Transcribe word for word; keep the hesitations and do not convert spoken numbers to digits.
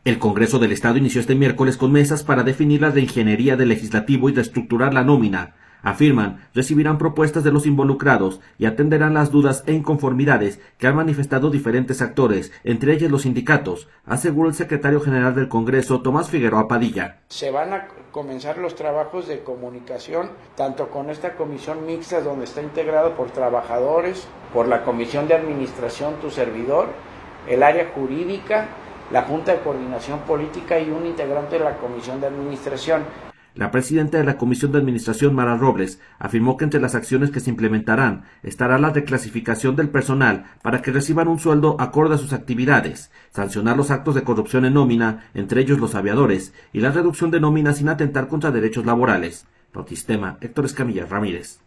El Congreso del Estado inició este miércoles con mesas para definir la reingeniería del legislativo y reestructurar la nómina. Afirman, recibirán propuestas de los involucrados y atenderán las dudas e inconformidades que han manifestado diferentes actores, entre ellos los sindicatos, aseguró el secretario general del Congreso, Tomás Figueroa Padilla. Se van a comenzar los trabajos de comunicación, tanto con esta comisión mixta donde está integrado por trabajadores, por la comisión de administración, tu servidor, el área jurídica, la Junta de Coordinación Política y un integrante de la comisión de administración. La presidenta de la Comisión de Administración, Mara Robles, afirmó que entre las acciones que se implementarán estará la reclasificación del personal para que reciban un sueldo acorde a sus actividades, sancionar los actos de corrupción en nómina, entre ellos los aviadores, y la reducción de nómina sin atentar contra derechos laborales. Notistema, Héctor Escamilla Ramírez.